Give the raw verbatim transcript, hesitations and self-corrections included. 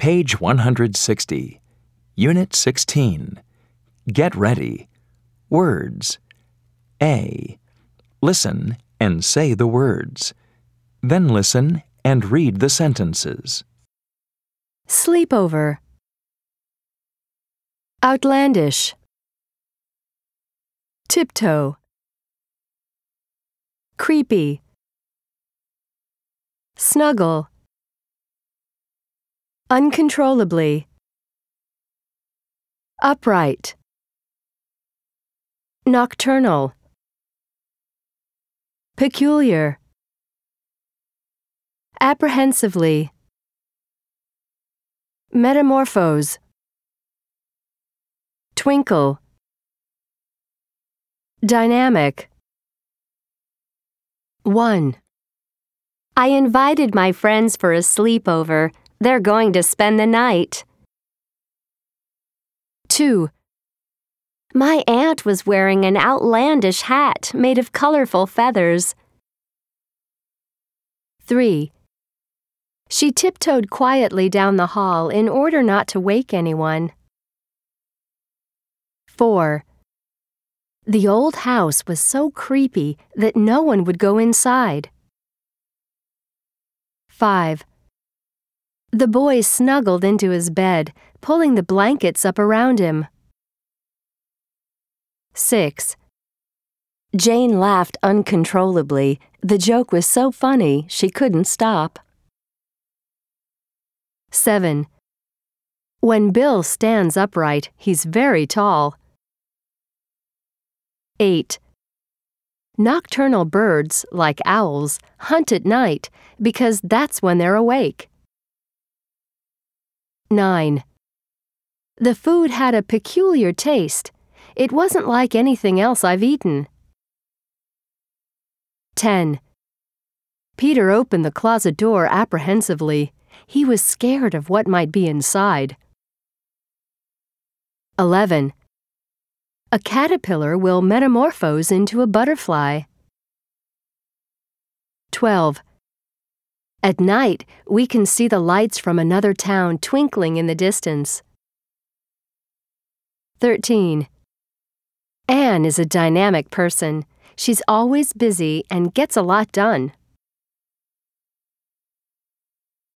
Page one hundred sixty, Unit sixteen. Get ready. Words. A. Listen and say the words. Then listen and read the sentences. Sleepover. Outlandish. Tiptoe. Creepy. Snuggle. Uncontrollably. Upright. Nocturnal. Peculiar. Apprehensively. Metamorphose. Twinkle. Dynamic. one. I invited my friends for a sleepover. They're going to spend the night. two. My aunt was wearing an outlandish hat made of colorful feathers. three. She tiptoed quietly down the hall in order not to wake anyone. four. The old house was so creepy that no one would go inside. five. The boy snuggled into his bed, pulling the blankets up around him. six. Jane laughed uncontrollably. The joke was so funny she couldn't stop. seven. When Bill stands upright, he's very tall. eight. Nocturnal birds, like owls, hunt at night because that's when they're awake. nine. The food had a peculiar taste. It wasn't like anything else I've eaten. ten. Peter opened the closet door apprehensively. He was scared of what might be inside. eleven. A caterpillar will metamorphose into a butterfly. twelve. At night, we can see the lights from another town twinkling in the distance. thirteen. Anne is a dynamic person. She's always busy and gets a lot done.